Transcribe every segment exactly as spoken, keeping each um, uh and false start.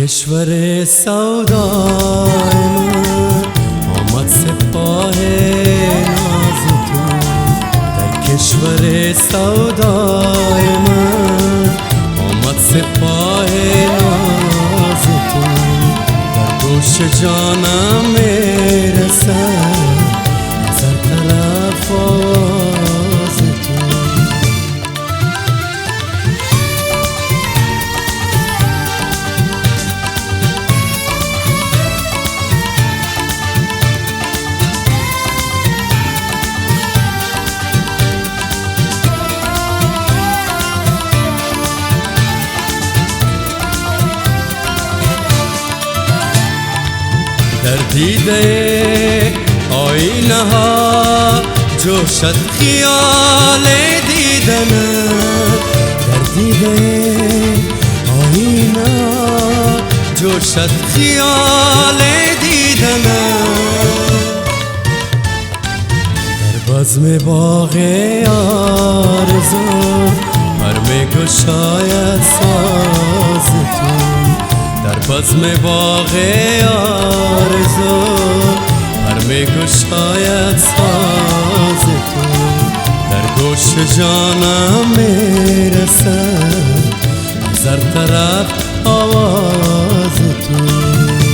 کشور سودای من آمد سپاه ناز تو. در کشور سودای من آمد سپاه ناز تو. در گوش جانم میرسد نظر طرف آواز تو. در دیده آینه ها جوشد خیال دیدنت. در دیده آینه ها جوشد خیال دیدنت. در بزم باغ آرزو پر می گشاید ساز تو. در بزم باغ آرزو پر می گشاید ساز تو. در گوش جانم میرسد از هر طرف آواز تو.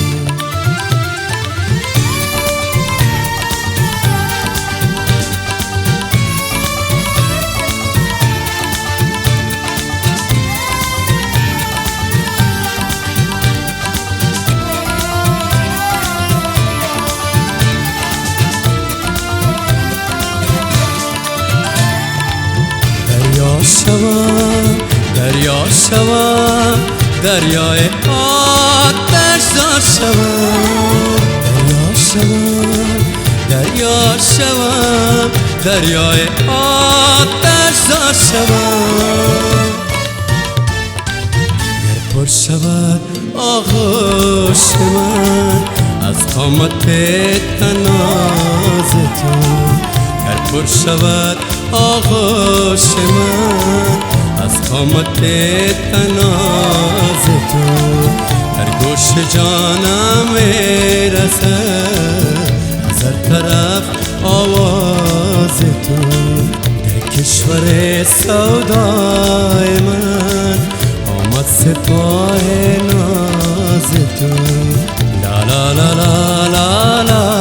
شوم دریا شوم دریای آتش دار شوم. دریا شوم دریا شوم دریای آتش دار شوم. گر پر شود آغوش من از قامت تناز تو. گر پر شود آغوش من از قامت تناز تو. در گوش جانم میرسد از هر طرف آواز تو. در کشور سودای من آمد سپاه ناز تو. لا لا لا لا لا لا